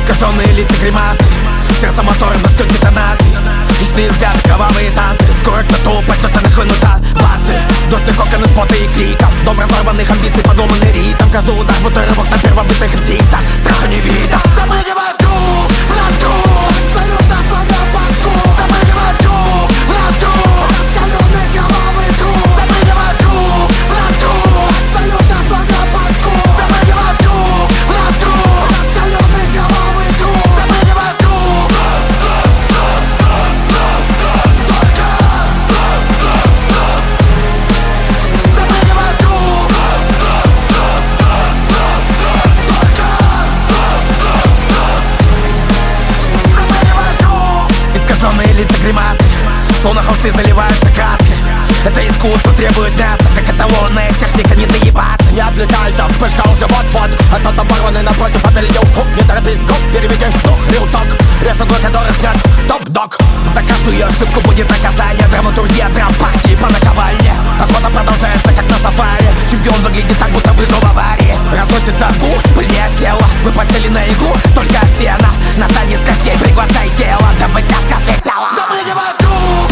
Искаженные лица, гримасы, сердце мотора нас ждет детонации. Хищные взгляды, кровавые танцы. Скоро кто-то упадет, а нахлынута бацы. Дождь, кокон из пота и криков. Дом разорванных амбиций, подломанный ритм. Каждый удар, будто рывок на первобытных инстинктах. Страха не видно. Запрыгивай в круг, в наш круг. Салют нас на паску. Запрыгивай в круг, в наш круг. Раскаленный кровавый круг. Запрыгивай в круг, в наш круг. Салют нас на паску. Запрыгивай в круг, в наш круг. Раскаленный кровавый круг. Запрыгивай в круг. Искаженные лица, гримасы, словно холсты заливаются краской. Это искусство требует мяса, как эталонная техника, не доебаться. Не отвлекайся, вспышка уже вот-вот. А тот оборванный напротив опередил. Не торопись, гоп, переведи дух, рил-ток. Режут, для которых нет топ-дог. За каждую ошибку будет наказание. Драматургия, драм-партии по наковальне. Охота продолжается, как на сафари. Чемпион выглядит так, будто выжил в аварии. Разносится в гул, пыль не осела. Вы подсели на иглу, только от сена. На танец костей приглашай тело, дабы каска отлетела. Запрыгивай в круг.